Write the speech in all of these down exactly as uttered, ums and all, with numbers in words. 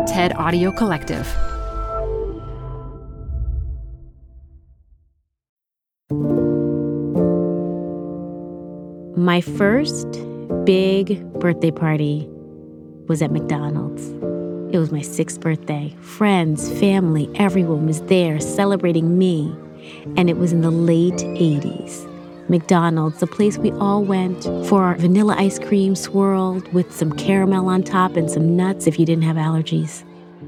TED Audio Collective. My first big birthday party was at McDonald's. It was my sixth birthday. Friends, family, everyone was there celebrating me. And it was in the late eighties. McDonald's, the place we all went for our vanilla ice cream swirled with some caramel on top and some nuts if you didn't have allergies.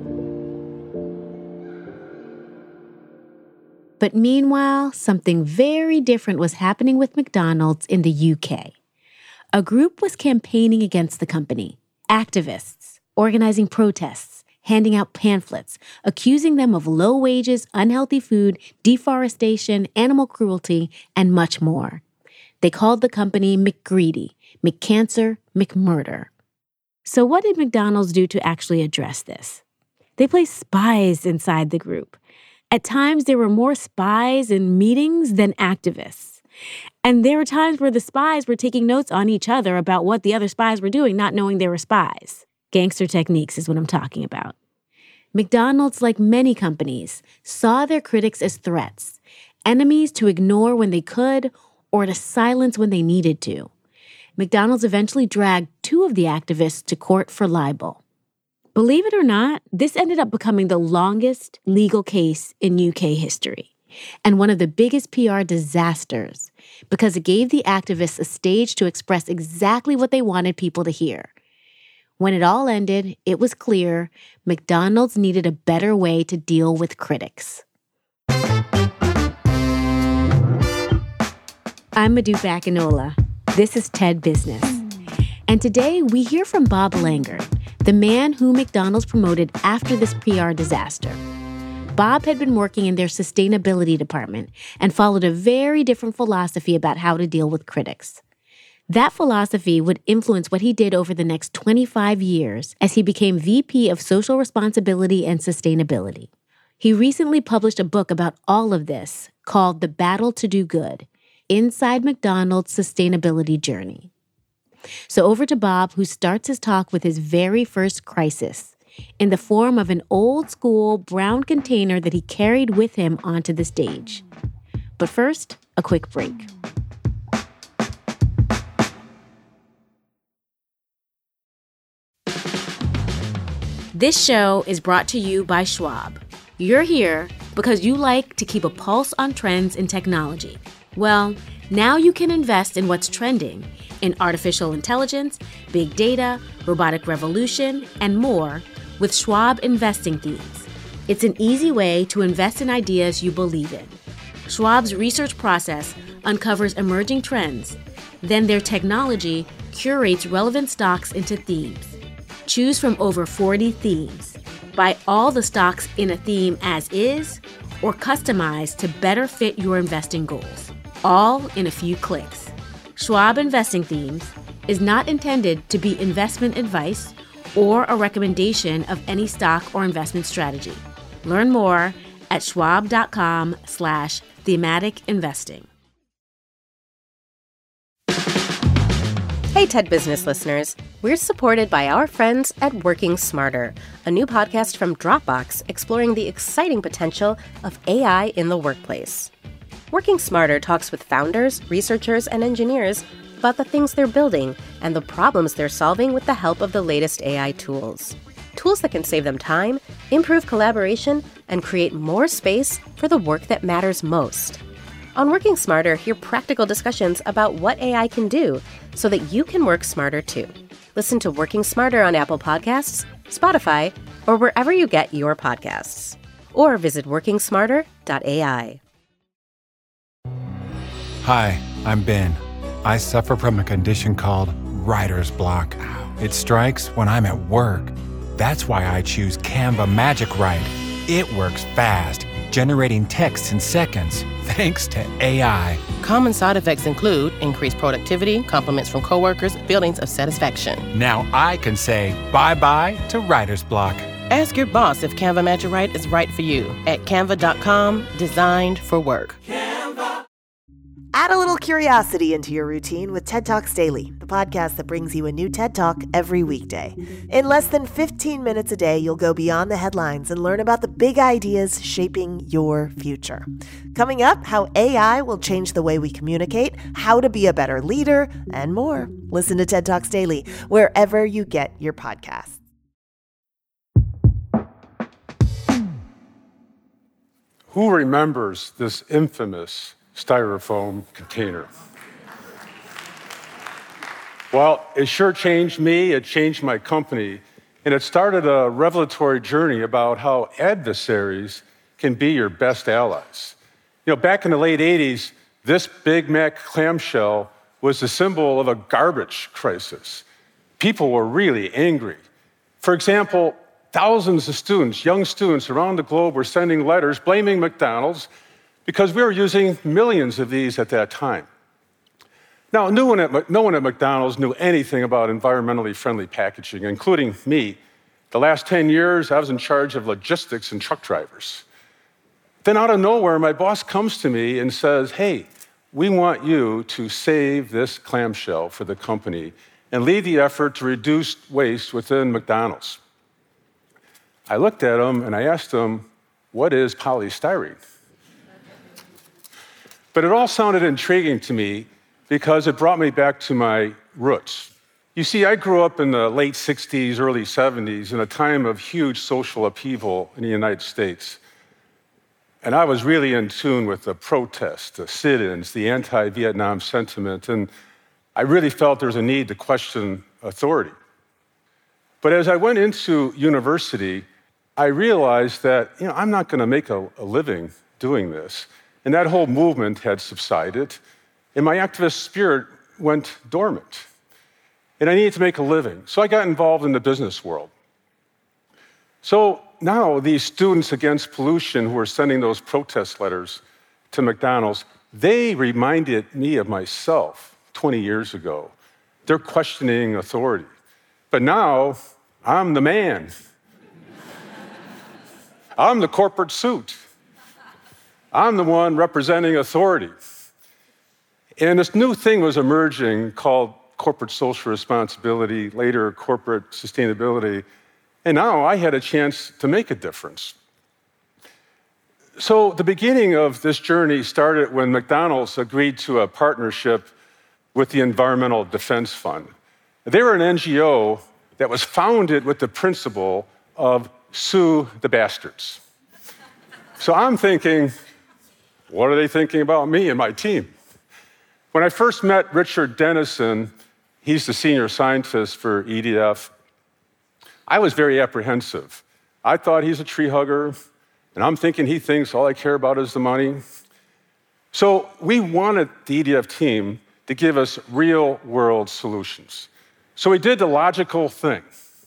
But meanwhile, something very different was happening with McDonald's in the U K. A group was campaigning against the company. Activists, organizing protests, handing out pamphlets, accusing them of low wages, unhealthy food, deforestation, animal cruelty, and much more. They called the company McGreedy, McCancer, McMurder. So what did McDonald's do to actually address this? They placed spies inside the group. At times, there were more spies in meetings than activists. And there were times where the spies were taking notes on each other about what the other spies were doing, not knowing they were spies. Gangster techniques is what I'm talking about. McDonald's, like many companies, saw their critics as threats, enemies to ignore when they could or to silence when they needed to. McDonald's eventually dragged two of the activists to court for libel. Believe it or not, this ended up becoming the longest legal case in U K history and one of the biggest P R disasters because it gave the activists a stage to express exactly what they wanted people to hear. When it all ended, it was clear McDonald's needed a better way to deal with critics. I'm Modupe Akinola. This is TED Business. And today we hear from Bob Langert, the man who McDonald's promoted after this P R disaster. Bob had been working in their sustainability department and followed a very different philosophy about how to deal with critics. That philosophy would influence what he did over the next twenty-five years as he became V P of Social Responsibility and Sustainability. He recently published a book about all of this called The Battle to Do Good: Inside McDonald's Sustainability Journey. So over to Bob, who starts his talk with his very first crisis in the form of an old-school brown container that he carried with him onto the stage. But first, a quick break. This show is brought to you by Schwab. You're here because you like to keep a pulse on trends in technology. Well, now you can invest in what's trending in artificial intelligence, big data, robotic revolution, and more with Schwab Investing Themes. It's an easy way to invest in ideas you believe in. Schwab's research process uncovers emerging trends. Then their technology curates relevant stocks into themes. Choose from over forty themes. Buy all the stocks in a theme as is or customize to better fit your investing goals. All in a few clicks. Schwab Investing Themes is not intended to be investment advice or a recommendation of any stock or investment strategy. Learn more at schwab.com slash thematic investing. Hey, TED Business listeners. We're supported by our friends at Working Smarter, a new podcast from Dropbox exploring the exciting potential of A I in the workplace. Working Smarter talks with founders, researchers, and engineers about the things they're building and the problems they're solving with the help of the latest A I tools. Tools that can save them time, improve collaboration, and create more space for the work that matters most. On Working Smarter, hear practical discussions about what A I can do so that you can work smarter too. Listen to Working Smarter on Apple Podcasts, Spotify, or wherever you get your podcasts. Or visit working smarter dot A I. Hi, I'm Ben. I suffer from a condition called writer's block. It strikes when I'm at work. That's why I choose Canva Magic Write. It works fast, generating text in seconds, thanks to A I. Common side effects include increased productivity, compliments from coworkers, feelings of satisfaction. Now I can say bye-bye to writer's block. Ask your boss if Canva Magic Write is right for you at canva dot com, designed for work. Add a little curiosity into your routine with TED Talks Daily, the podcast that brings you a new TED Talk every weekday. In less than fifteen minutes a day, you'll go beyond the headlines and learn about the big ideas shaping your future. Coming up, how A I will change the way we communicate, how to be a better leader, and more. Listen to TED Talks Daily wherever you get your podcasts. Who remembers this infamous styrofoam container? Well, it sure changed me, it changed my company, and it started a revelatory journey about how adversaries can be your best allies. You know, back in the late eighties, this Big Mac clamshell was the symbol of a garbage crisis. People were really angry. For example, thousands of students, young students around the globe were sending letters blaming McDonald's because we were using millions of these at that time. Now, no one at, no one at McDonald's knew anything about environmentally friendly packaging, including me. The last ten years, I was in charge of logistics and truck drivers. Then out of nowhere, my boss comes to me and says, hey, we want you to save this clamshell for the company and lead the effort to reduce waste within McDonald's. I looked at him and I asked him, what is polystyrene? But it all sounded intriguing to me because it brought me back to my roots. You see, I grew up in the late sixties, early seventies, in a time of huge social upheaval in the United States. And I was really in tune with the protests, the sit-ins, the anti-Vietnam sentiment, and I really felt there was a need to question authority. But as I went into university, I realized that, you know, I'm not going to make a, a living doing this. And that whole movement had subsided, and my activist spirit went dormant. And I needed to make a living. So I got involved in the business world. So now these students against pollution who are sending those protest letters to McDonald's, they reminded me of myself twenty years ago. They're questioning authority. But now I'm the man. I'm the corporate suit. I'm the one representing authority. And this new thing was emerging called corporate social responsibility, later corporate sustainability. And now I had a chance to make a difference. So the beginning of this journey started when McDonald's agreed to a partnership with the Environmental Defense Fund. They were an N G O that was founded with the principle of sue the bastards. So I'm thinking, what are they thinking about me and my team? When I first met Richard Dennison, he's the senior scientist for E D F, I was very apprehensive. I thought he's a tree hugger, and I'm thinking he thinks all I care about is the money. So we wanted the E D F team to give us real-world solutions. So we did the logical thing.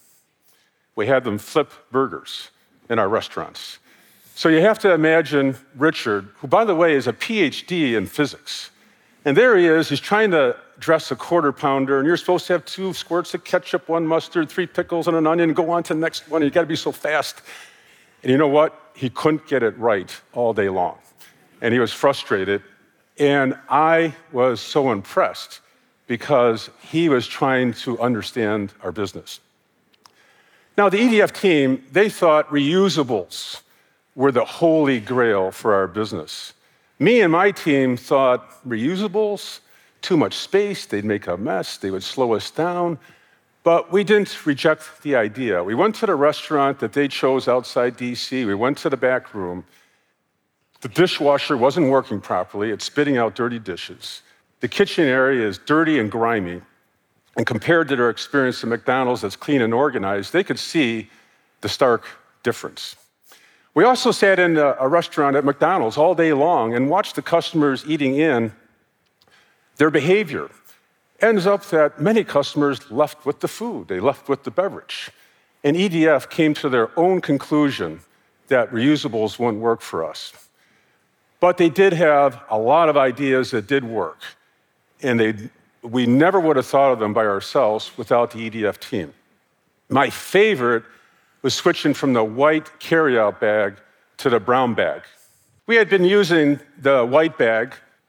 We had them flip burgers in our restaurants. So you have to imagine Richard, who, by the way, is a P H D in physics. And there he is, he's trying to dress a quarter pounder, and you're supposed to have two squirts of ketchup, one mustard, three pickles, and an onion, and go on to the next one. You gotta be so fast. And you know what? He couldn't get it right all day long. And he was frustrated. And I was so impressed because he was trying to understand our business. Now, the E D F team, they thought reusables were the holy grail for our business. Me and my team thought reusables, too much space, they'd make a mess, they would slow us down. But we didn't reject the idea. We went to the restaurant that they chose outside D C. We went to the back room. The dishwasher wasn't working properly. It's spitting out dirty dishes. The kitchen area is dirty and grimy. And compared to their experience at McDonald's that's clean and organized, they could see the stark difference. We also sat in a, a restaurant at McDonald's all day long and watched the customers eating in. Their behavior ends up that many customers left with the food, they left with the beverage. And E D F came to their own conclusion that reusables wouldn't work for us. But they did have a lot of ideas that did work. And they, we never would have thought of them by ourselves without the E D F team. My favorite was switching from the white carryout bag to the brown bag. We had been using the white bag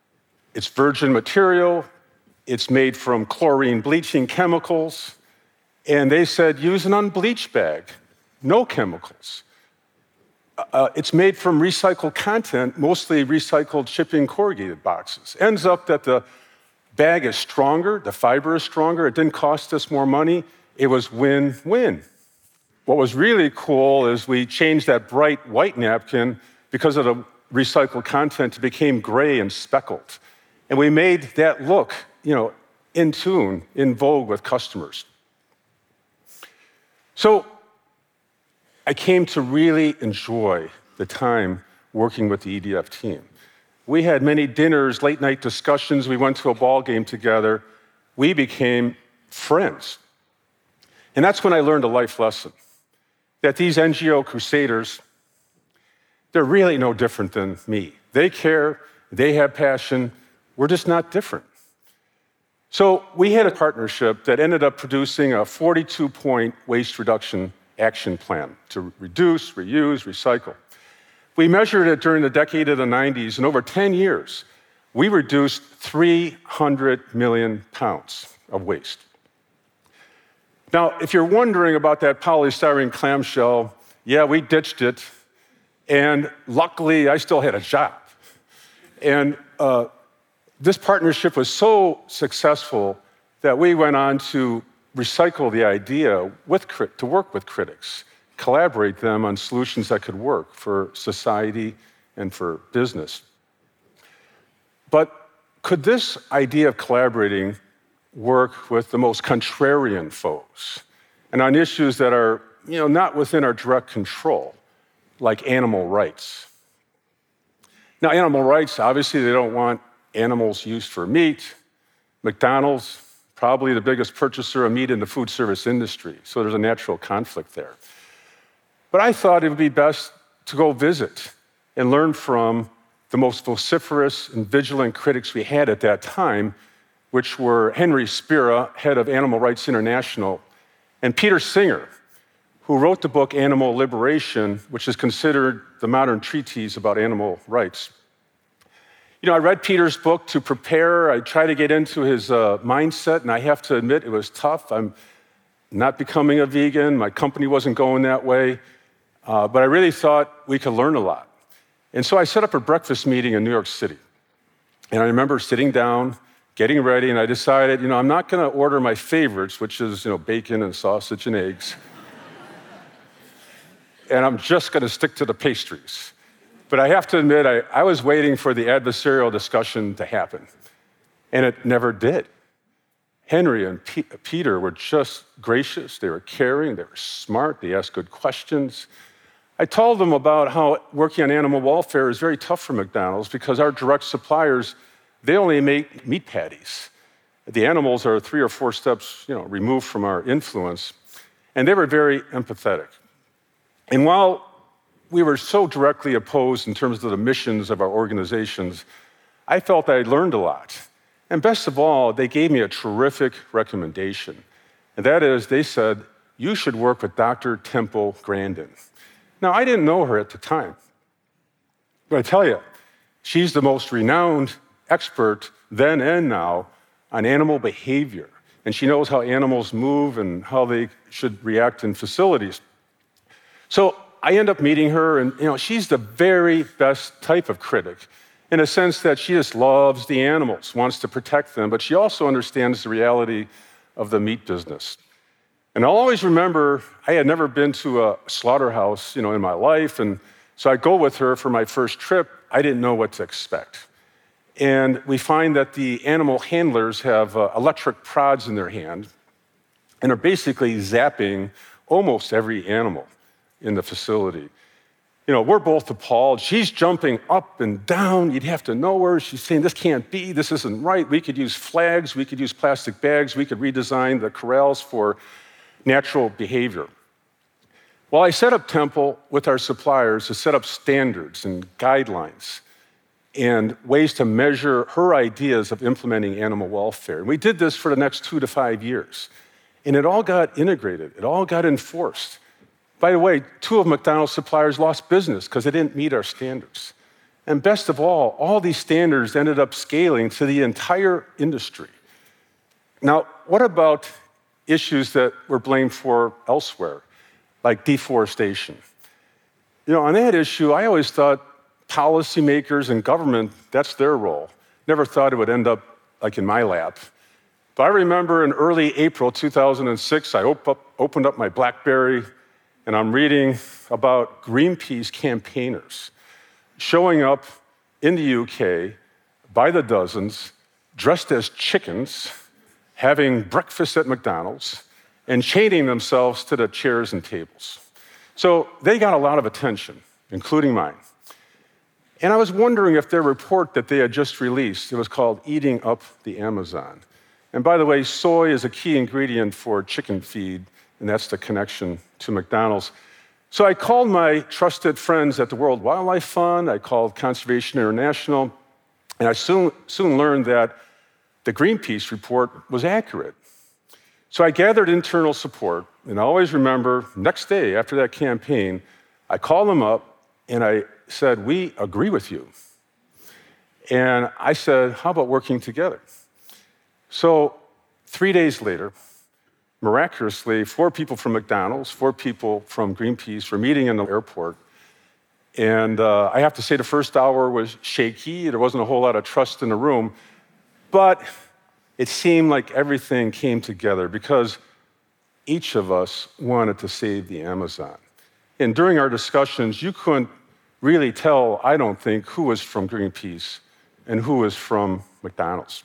It's virgin material. It's made from chlorine bleaching chemicals. And they said, use an unbleached bag, no chemicals. Uh, it's made from recycled content, mostly recycled shipping corrugated boxes. Ends up that the bag is stronger, the fiber is stronger, it didn't cost us more money, it was win-win. What was really cool is we changed that bright white napkin because of the recycled content, it became gray and speckled. And we made that look, you know, in tune, in vogue with customers. So I came to really enjoy the time working with the E D F team. We had many dinners, late night discussions. We went to a ball game together. We became friends. And that's when I learned a life lesson, that these N G O crusaders, they're really no different than me. They care, they have passion, we're just not different. So we had a partnership that ended up producing a forty-two point waste reduction action plan to reduce, reuse, recycle. We measured it during the decade of the nineties, and over ten years, we reduced three hundred million pounds of waste. Now, if you're wondering about that polystyrene clamshell, yeah, we ditched it, and luckily, I still had a job. And uh, this partnership was so successful that we went on to recycle the idea with, to work with critics, collaborate them on solutions that could work for society and for business. But could this idea of collaborating work with the most contrarian foes and on issues that are, you know, not within our direct control, like animal rights? Now, animal rights, obviously, they don't want animals used for meat. McDonald's, probably the biggest purchaser of meat in the food service industry, so there's a natural conflict there. But I thought it would be best to go visit and learn from the most vociferous and vigilant critics we had at that time, which were Henry Spira, head of Animal Rights International, and Peter Singer, who wrote the book Animal Liberation, which is considered the modern treatise about animal rights. You know, I read Peter's book to prepare. I tried to get into his uh, mindset, and I have to admit it was tough. I'm not becoming a vegan. My company wasn't going that way. Uh, but I really thought we could learn a lot. And so I set up a breakfast meeting in New York City. And I remember sitting down, getting ready, and I decided, you know, I'm not going to order my favorites, which is, you know, bacon and sausage and eggs. And I'm just going to stick to the pastries. But I have to admit, I, I was waiting for the adversarial discussion to happen, and it never did. Henry and P- Peter were just gracious, they were caring, they were smart, they asked good questions. I told them about how working on animal welfare is very tough for McDonald's because our direct suppliers, they only make meat patties. The animals are three or four steps, you know, removed from our influence, and they were very empathetic. And while we were so directly opposed in terms of the missions of our organizations, I felt I learned a lot. And best of all, they gave me a terrific recommendation. And that is, they said, you should work with Doctor Temple Grandin. Now, I didn't know her at the time. But I tell you, she's the most renowned expert then and now on animal behavior. And she knows how animals move and how they should react in facilities. So I end up meeting her, and you know, she's the very best type of critic in a sense that she just loves the animals, wants to protect them, but she also understands the reality of the meat business. And I'll always remember, I had never been to a slaughterhouse, you know, in my life, and so I go with her for my first trip. I didn't know what to expect. And we find that the animal handlers have uh, electric prods in their hand and are basically zapping almost every animal in the facility. You know, we're both appalled. She's jumping up and down. You'd have to know her. She's saying, this can't be, this isn't right. We could use flags, we could use plastic bags, we could redesign the corrals for natural behavior. Well, I set up Temple with our suppliers to set up standards and guidelines and ways to measure her ideas of implementing animal welfare. And we did this for the next two to five years. And it all got integrated, it all got enforced. By the way, two of McDonald's suppliers lost business because they didn't meet our standards. And best of all, all these standards ended up scaling to the entire industry. Now, what about issues that were blamed for elsewhere, like deforestation? You know, on that issue, I always thought policymakers and government, that's their role. Never thought it would end up like in my lap. But I remember in early April two thousand six, I op- up, opened up my BlackBerry, and I'm reading about Greenpeace campaigners showing up in the U K by the dozens, dressed as chickens, having breakfast at McDonald's, and chaining themselves to the chairs and tables. So they got a lot of attention, including mine. And I was wondering if their report that they had just released, it was called Eating Up the Amazon. And by the way, soy is a key ingredient for chicken feed, and that's the connection to McDonald's. So I called my trusted friends at the World Wildlife Fund, I called Conservation International, and I soon, soon learned that the Greenpeace report was accurate. So I gathered internal support, and I always remember, next day after that campaign, I called them up and I said, we agree with you. And I said, how about working together? So three days later, miraculously, four people from McDonald's, four people from Greenpeace were meeting in the airport. And uh, I have to say the first hour was shaky. There wasn't a whole lot of trust in the room. But it seemed like everything came together because each of us wanted to save the Amazon. And during our discussions, you couldn't really tell, I don't think, who was from Greenpeace and who was from McDonald's.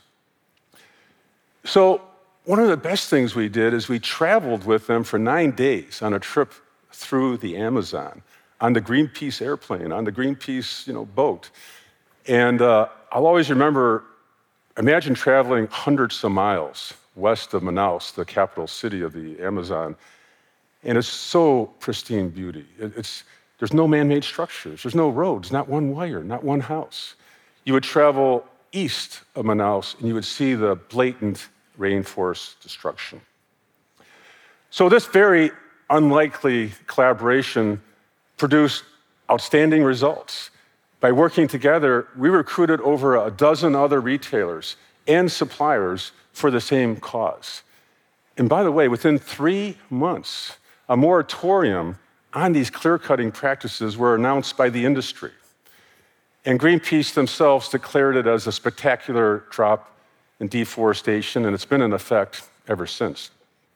So one of the best things we did is we traveled with them for nine days on a trip through the Amazon, on the Greenpeace airplane, on the Greenpeace, you know, boat. And uh, I'll always remember, imagine traveling hundreds of miles west of Manaus, the capital city of the Amazon, and it's so pristine beauty. It's, there's no man-made structures, there's no roads, not one wire, not one house. You would travel east of Manaus, and you would see the blatant rainforest destruction. So this very unlikely collaboration produced outstanding results. By working together, we recruited over a dozen other retailers and suppliers for the same cause. And by the way, within three months, a moratorium on these clear-cutting practices were announced by the industry. And Greenpeace themselves declared it as a spectacular drop in deforestation, and it's been in effect ever since.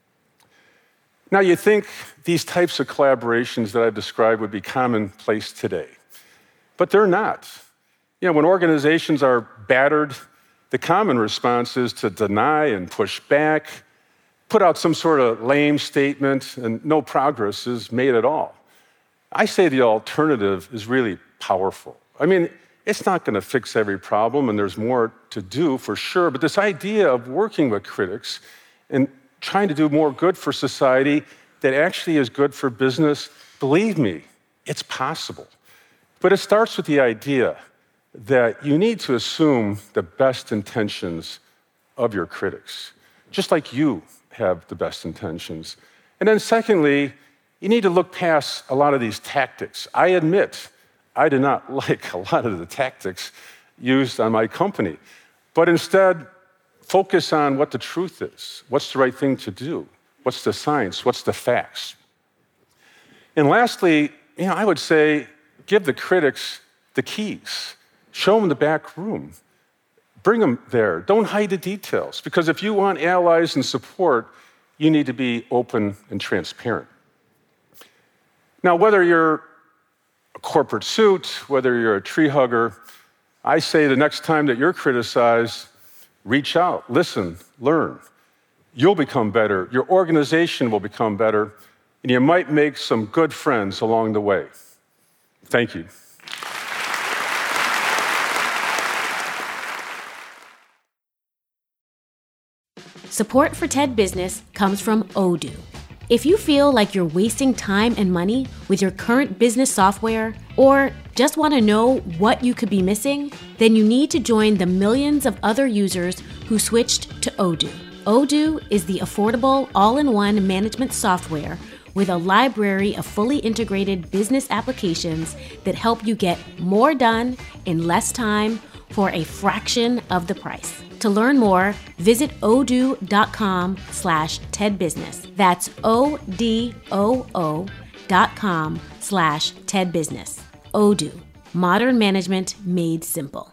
Now, you think these types of collaborations that I've described would be commonplace today, but they're not. You know, when organizations are battered, the common response is to deny and push back, put out some sort of lame statement, and no progress is made at all. I say the alternative is really powerful. I mean, it's not going to fix every problem, and there's more to do for sure, but this idea of working with critics and trying to do more good for society that actually is good for business, believe me, it's possible. But it starts with the idea that you need to assume the best intentions of your critics, just like you have the best intentions. And then secondly, you need to look past a lot of these tactics. I admit, I did not like a lot of the tactics used on my company, but instead focus on what the truth is. What's the right thing to do? What's the science? What's the facts? And lastly, you know, I would say give the critics the keys. Show them the back room. Bring them there. Don't hide the details, because if you want allies and support, you need to be open and transparent. Now, whether you're a corporate suit, whether you're a tree hugger, I say the next time that you're criticized, reach out, listen, learn. You'll become better, your organization will become better, and you might make some good friends along the way. Thank you. Support for TED Business comes from Odoo. If you feel like you're wasting time and money with your current business software, or just want to know what you could be missing, then you need to join the millions of other users who switched to Odoo. Odoo is the affordable all-in-one management software with a library of fully integrated business applications that help you get more done in less time for a fraction of the price. To learn more, visit odoo.com slash tedbusiness. That's O-D-O-O dot com slash tedbusiness. Odoo, modern management made simple.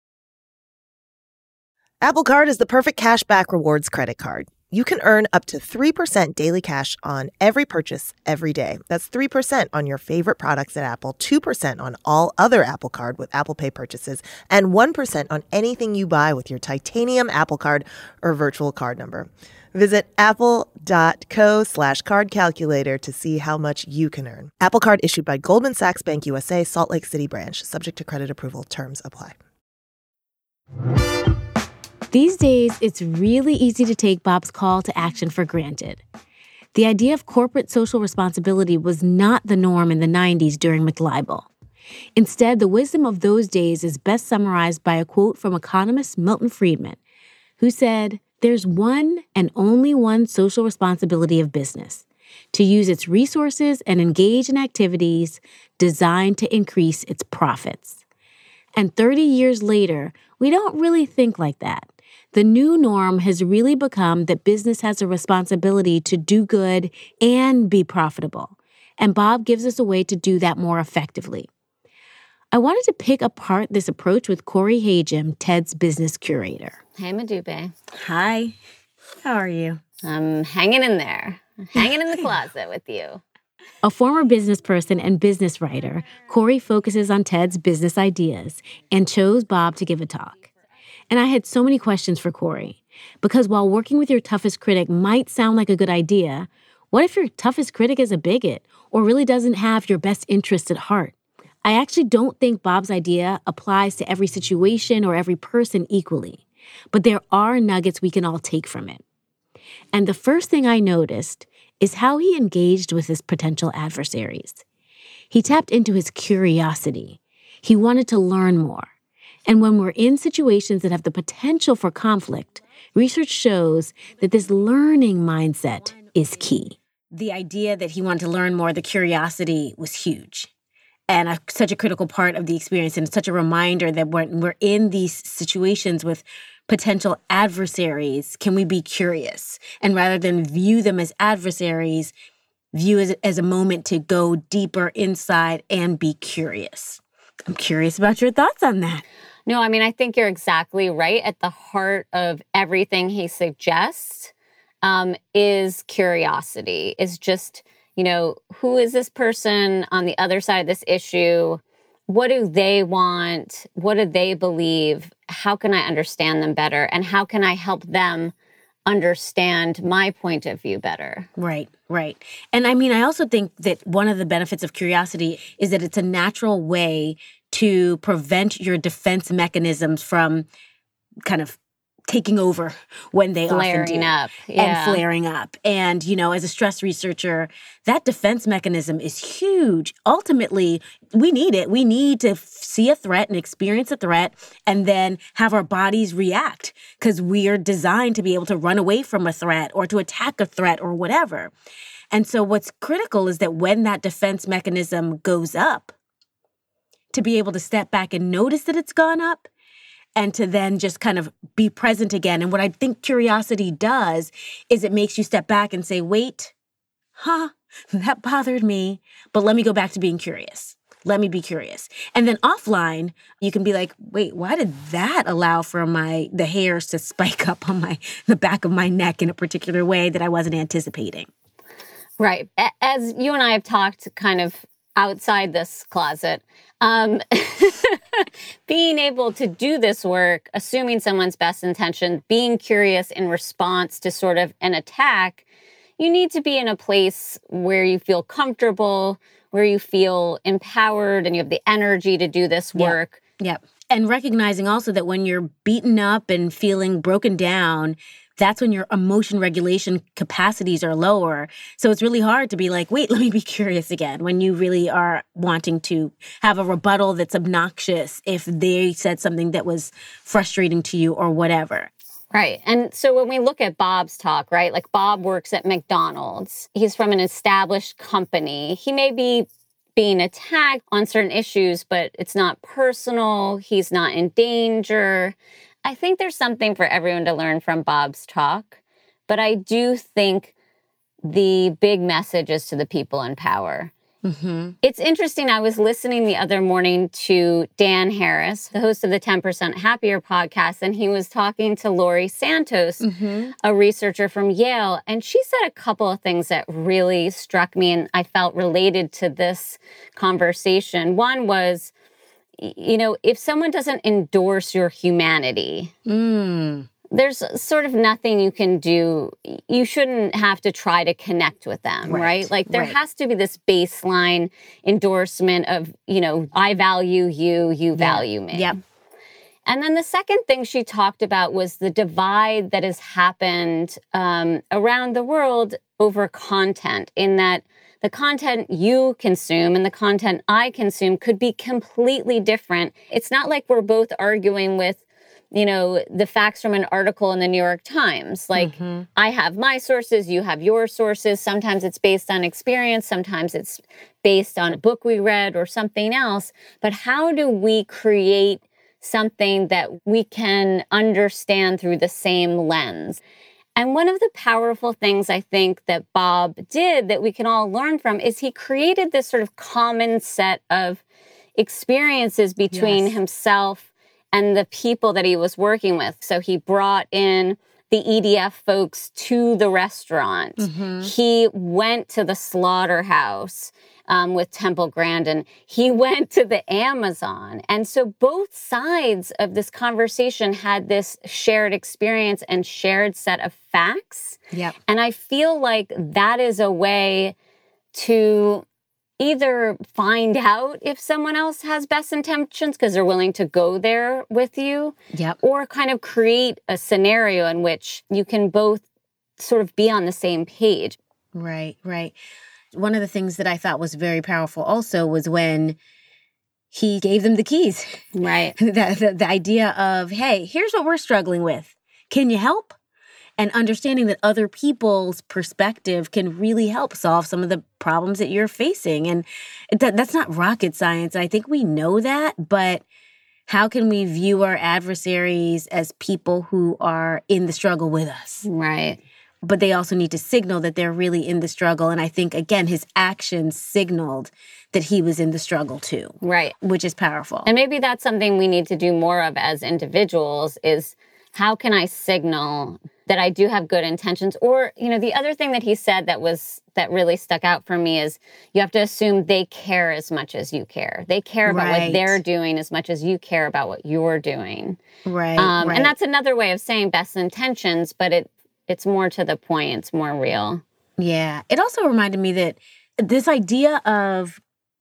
Apple Card is the perfect cashback rewards credit card. You can earn up to three percent daily cash on every purchase every day. That's three percent on your favorite products at Apple, two percent on all other Apple Card with Apple Pay purchases, and one percent on anything you buy with your titanium Apple Card or virtual card number. Visit apple.co slash card calculator to see how much you can earn. Apple Card issued by Goldman Sachs Bank U S A, Salt Lake City branch. Subject to credit approval. Terms apply. These days, it's really easy to take Bob's call to action for granted. The idea of corporate social responsibility was not the norm in the nineties during McLibel. Instead, the wisdom of those days is best summarized by a quote from economist Milton Friedman, who said, "There's one and only one social responsibility of business, to use its resources and engage in activities designed to increase its profits." And thirty years later, we don't really think like that. The new norm has really become that business has a responsibility to do good and be profitable. And Bob gives us a way to do that more effectively. I wanted to pick apart this approach with Corey Hajim, Ted's business curator. Hey, Madube. Hi. How are you? I'm hanging in there. Hanging in the closet with you. A former business person and business writer, Corey focuses on Ted's business ideas and chose Bob to give a talk. And I had so many questions for Corey, because while working with your toughest critic might sound like a good idea, what if your toughest critic is a bigot or really doesn't have your best interests at heart? I actually don't think Bob's idea applies to every situation or every person equally, but there are nuggets we can all take from it. And the first thing I noticed is how he engaged with his potential adversaries. He tapped into his curiosity. He wanted to learn more. And when we're in situations that have the potential for conflict, research shows that this learning mindset is key. The idea that he wanted to learn more, the curiosity, was huge. And a, such a critical part of the experience, and such a reminder that when we're in these situations with potential adversaries, can we be curious? And rather than view them as adversaries, view it as a moment to go deeper inside and be curious. I'm curious about your thoughts on that. No, I mean, I think you're exactly right. At the heart of everything he suggests um, is curiosity, is just, you know, who is this person on the other side of this issue? What do they want? What do they believe? How can I understand them better? And how can I help them understand my point of view better? Right, right. And I mean, I also think that one of the benefits of curiosity is that it's a natural way to prevent your defense mechanisms from kind of taking over when they flaring often do. up. Yeah. And flaring up. And, you know, as a stress researcher, that defense mechanism is huge. Ultimately, we need it. We need to f- see a threat and experience a threat and then have our bodies react, because we are designed to be able to run away from a threat or to attack a threat or whatever. And so what's critical is that when that defense mechanism goes up, to be able to step back and notice that it's gone up, and to then just kind of be present again. And what I think curiosity does is it makes you step back and say, wait, huh, that bothered me, but let me go back to being curious. Let me be curious. And then offline, you can be like, wait, why did that allow for my the hairs to spike up on my the back of my neck in a particular way that I wasn't anticipating? Right. As you and I have talked kind of outside this closet, um, being able to do this work, assuming someone's best intention, being curious in response to sort of an attack, you need to be in a place where you feel comfortable, where you feel empowered, and you have the energy to do this work. Yep. Yep. And recognizing also that when you're beaten up and feeling broken down, that's when your emotion regulation capacities are lower. So it's really hard to be like, wait, let me be curious again, when you really are wanting to have a rebuttal that's obnoxious if they said something that was frustrating to you or whatever. Right. And so when we look at Bob's talk, right, like Bob works at McDonald's. He's from an established company. He may be being attacked on certain issues, but it's not personal. He's not in danger. I think there's something for everyone to learn from Bob's talk. But I do think the big message is to the people in power. Mm-hmm. It's interesting. I was listening the other morning to Dan Harris, the host of the ten percent Happier podcast, and he was talking to Laurie Santos, mm-hmm. a researcher from Yale. And she said a couple of things that really struck me and I felt related to this conversation. One was, you know, if someone doesn't endorse your humanity, mm. there's sort of nothing you can do. You shouldn't have to try to connect with them, right? right? Like there right. has to be this baseline endorsement of, you know, I value you, you yeah. value me. Yep. And then the second thing she talked about was the divide that has happened um, around the world over content, in that the content you consume and the content I consume could be completely different. It's not like we're both arguing with, you know, the facts from an article in the New York Times. Like, mm-hmm. I have my sources, you have your sources. Sometimes it's based on experience. Sometimes it's based on a book we read or something else. But how do we create something that we can understand through the same lens? And one of the powerful things I think that Bob did that we can all learn from is he created this sort of common set of experiences between yes. himself and the people that he was working with. So he brought in the E D F folks to the restaurant. Mm-hmm. He went to the slaughterhouse um, with Temple Grandin. He went to the Amazon. And so both sides of this conversation had this shared experience and shared set of facts. Yep. And I feel like that is a way to either find out if someone else has best intentions because they're willing to go there with you, yep. or kind of create a scenario in which you can both sort of be on the same page. Right, right. One of the things that I thought was very powerful also was when he gave them the keys. Right. the, the, the idea of, hey, here's what we're struggling with. Can you help? And understanding that other people's perspective can really help solve some of the problems that you're facing. And that, that's not rocket science. I think we know that, but how can we view our adversaries as people who are in the struggle with us? Right. But they also need to signal that they're really in the struggle. And I think, again, his actions signaled that he was in the struggle too. Right. Which is powerful. And maybe that's something we need to do more of as individuals is, how can I signal that I do have good intentions? Or, you know, the other thing that he said that was, that really stuck out for me is you have to assume they care as much as you care. They care about right. what they're doing as much as you care about what you're doing. Right, um, right. And that's another way of saying best intentions, but it it's more to the point. It's more real. Yeah. It also reminded me that this idea of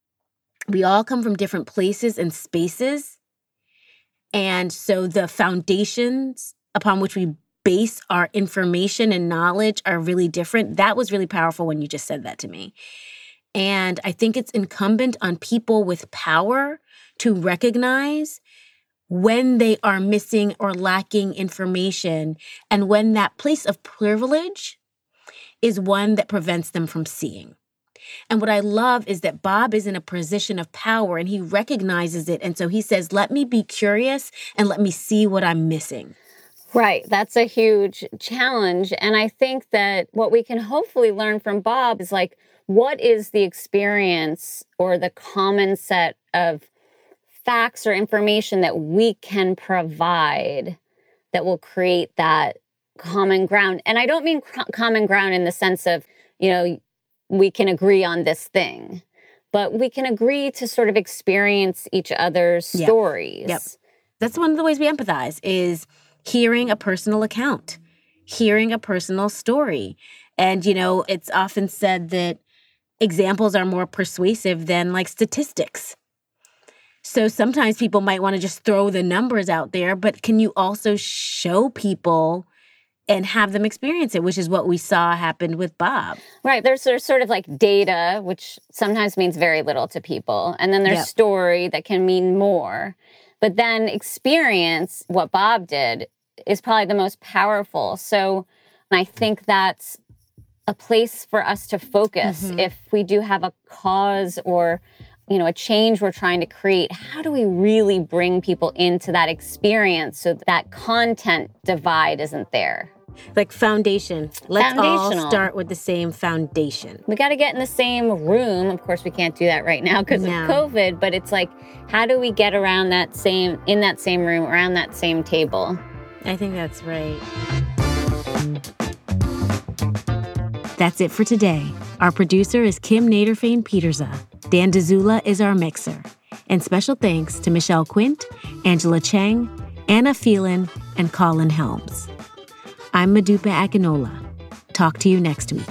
we all come from different places and spaces. And so the foundations upon which we base our information and knowledge are really different. That was really powerful when you just said that to me. And I think it's incumbent on people with power to recognize when they are missing or lacking information and when that place of privilege is one that prevents them from seeing. And what I love is that Bob is in a position of power and he recognizes it. And so he says, let me be curious and let me see what I'm missing. Right. That's a huge challenge. And I think that what we can hopefully learn from Bob is like, what is the experience or the common set of facts or information that we can provide that will create that common ground? And I don't mean cr- common ground in the sense of, you know, we can agree on this thing, but we can agree to sort of experience each other's yep. stories. Yep. That's one of the ways we empathize is hearing a personal account, hearing a personal story. And, you know, it's often said that examples are more persuasive than like statistics. So sometimes people might want to just throw the numbers out there, but can you also show people and have them experience it, which is what we saw happened with Bob. Right. There's, there's sort of like data, which sometimes means very little to people. And then there's yep. story that can mean more. But then experience, what Bob did, is probably the most powerful. So I think that's a place for us to focus. Mm-hmm. If we do have a cause or, you know, a change we're trying to create, how do we really bring people into that experience so that content divide isn't there? Like foundation. Let's all start with the same foundation. We got to get in the same room. Of course, we can't do that right now because no. of COVID, but it's like, how do we get around that same, in that same room, around that same table? I think that's right. That's it for today. Our producer is Kim Naderfane-Petersa. Dan Dzula is our mixer. And special thanks to Michelle Quint, Angela Cheng, Anna Phelan, and Colin Helms. I'm Modupe Akinola. Talk to you next week.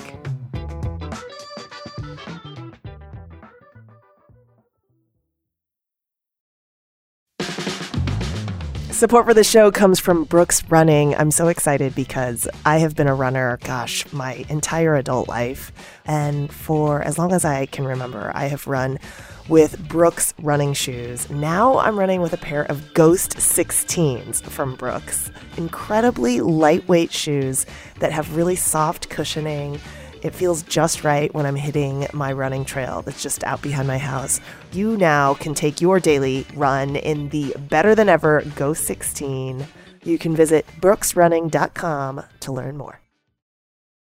Support for the show comes from Brooks Running. I'm so excited because I have been a runner, gosh, my entire adult life. And for as long as I can remember, I have run with Brooks running shoes. Now I'm running with a pair of Ghost sixteens from Brooks. Incredibly lightweight shoes that have really soft cushioning. It feels just right when I'm hitting my running trail that's just out behind my house. You now can take your daily run in the better than ever Ghost sixteen. You can visit brooks running dot com to learn more.